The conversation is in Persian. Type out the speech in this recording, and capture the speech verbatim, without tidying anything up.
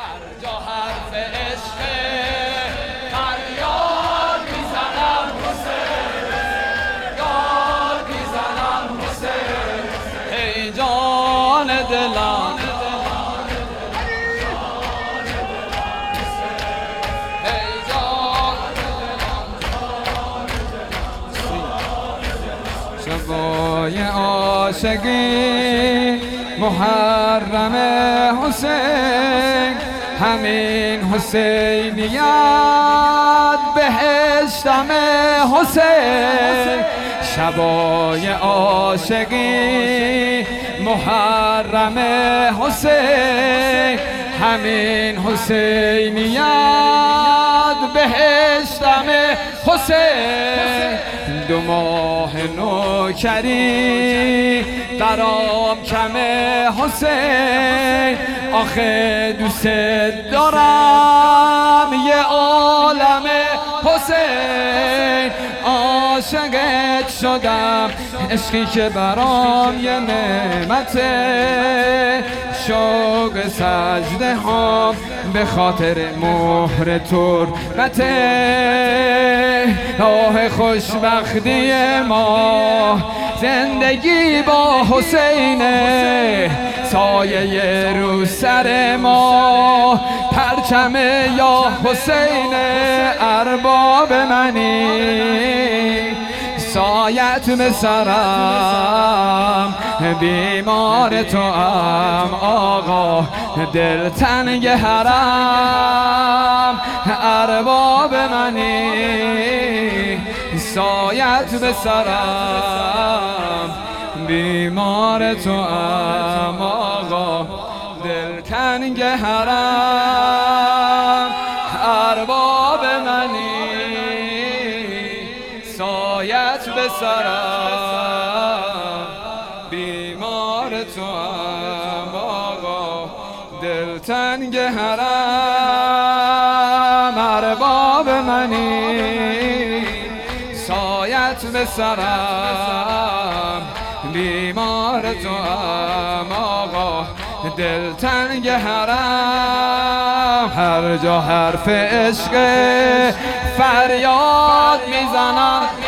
هر جا حرف عشق فریاد میزنم حسین، یاد میزنم حسین. ای جان دلم شبای عاشقی محرم حسین، همین حسینیت بهشتم حسین. شبای عاشقی محرم حسین، همین حسینیت بهشتم حسین. دو ماه نوکری برام کم حسین، آخه دوست دارم یه عالم حسین. عاشقت شدم عشقی که برام یه نعمته، شوق سجده هم به خاطر مهر تربته. آه خوشبختی ما زندگی با حسینه، سایه رو سر ما پرچم یا حسین. ارباب منی سایت به سرم، بیمار تو ام آقا دلتنگ حرم. ارباب منی سایت به سرم، بیمار تو ام آقا دلتنگ حرم. ارباب منی سایت به سرم، بیمار تو ام آقا دلتنگ حرم. ارباب منی سایت به سرم، بیمار تو ام آقا دلتنگ حرم. هر جا حرف عشق فریاد میزنم